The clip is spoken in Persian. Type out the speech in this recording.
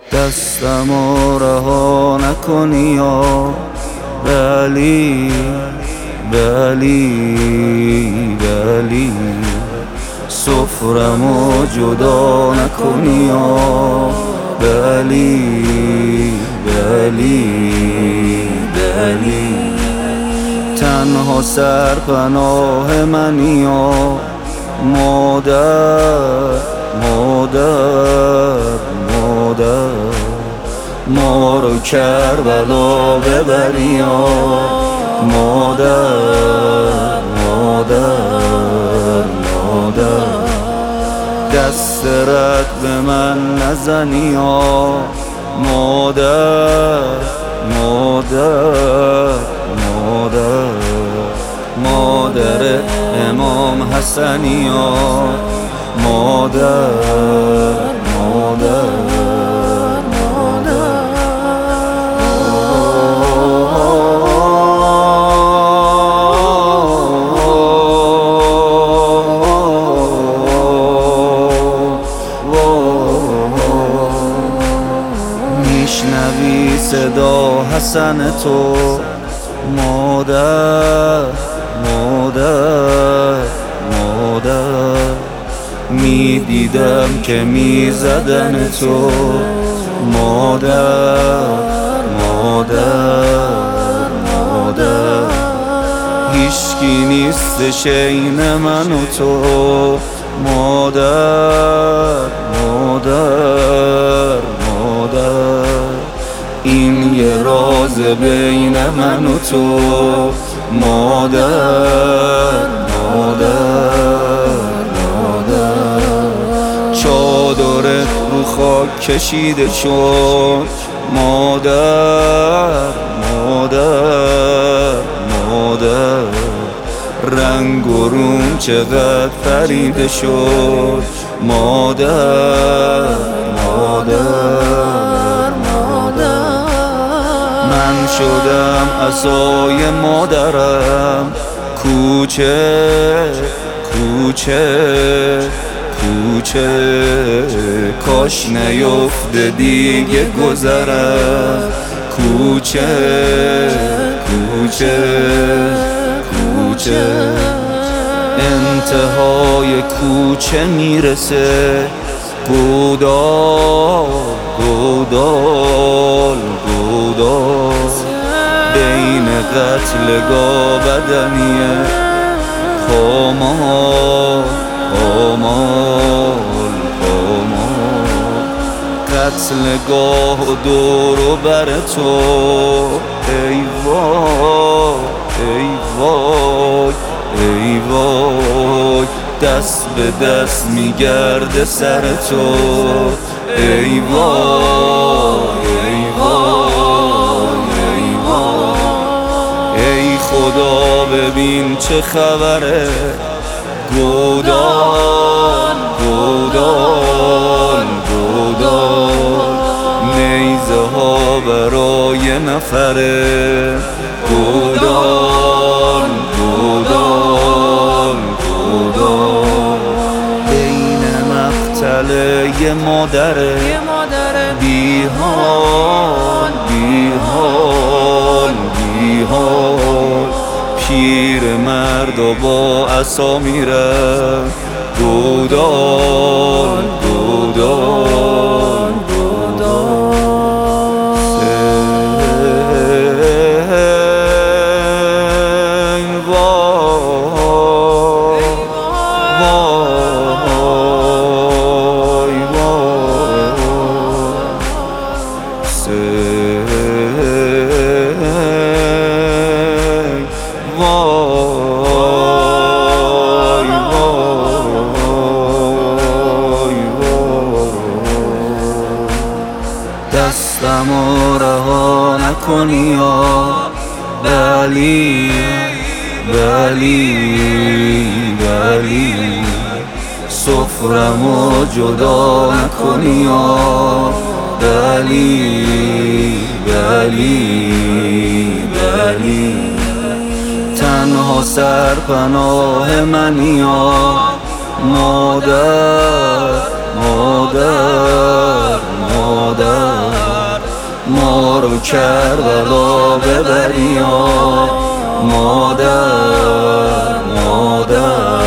دستمو رها نکنی یا بلی سفرمو جدا نکنی یا بلی تنها سرپناه منی یا مادر ما رو کربلا ببری یا مادر دست رد به من نزنی یا مادر مادر امام حسنی یا مادر میشنوی صدا حسن تو مادر میدیدم که میزدن تو مادر هیچکی نیستش این من و تو مادر این یه راز بین من و تو مادر چادرت رو خاک کشیده شد مادر رنگ و روم چقدر پریده شد مادر من شدم عصای مادرم کوچه کاش نیفته دیگه گذرم کوچه انتهای کوچه میرسه گودال بین قتلگاه بدنیه پامال قتلگاه و دور و بر تو ای وای دست به دست میگرده سر تو ای خدا ببین چه خبره گودال نیزه ها برای نفره گودال بین مقتله یه مادره بیحال پیر مرد و با عصا میره گودال دستمو رها نکنی یا بلی سفرمو جدا نکنی یا بلی تنها سرپناه منی یا مادر ما رو کربلا ببری. مادر مادر